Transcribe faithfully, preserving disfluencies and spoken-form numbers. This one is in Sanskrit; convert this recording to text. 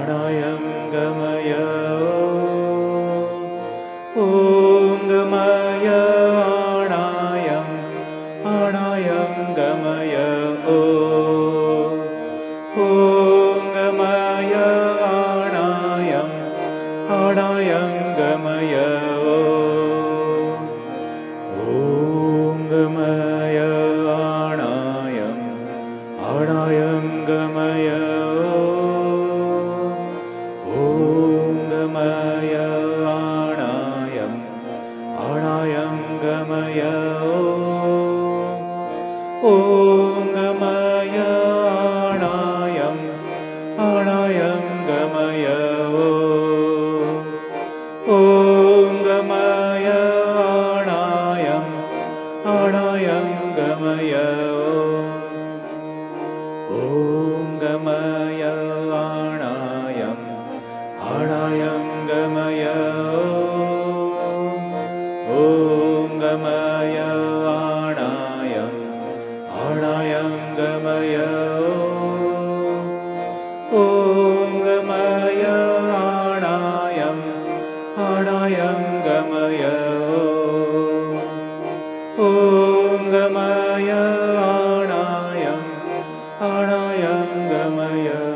आणायं गमय ॐ गमय आणायं आणायं गमय ॐ गमय आणायं आणायं गमय ॐ गमय आणायं आणायं गमय ॐ गमय आणायं आणायं गमय ॐ गमय आणायं आणायं गमय ॐ गमय आणायं आणायं गमय ॐ गमय आणायं आणायं गमय ॐ गमय आणायं आणायं गमय ॐ गमय आणायं आणायं गमय ॐ गमय आणायं आणायं गमय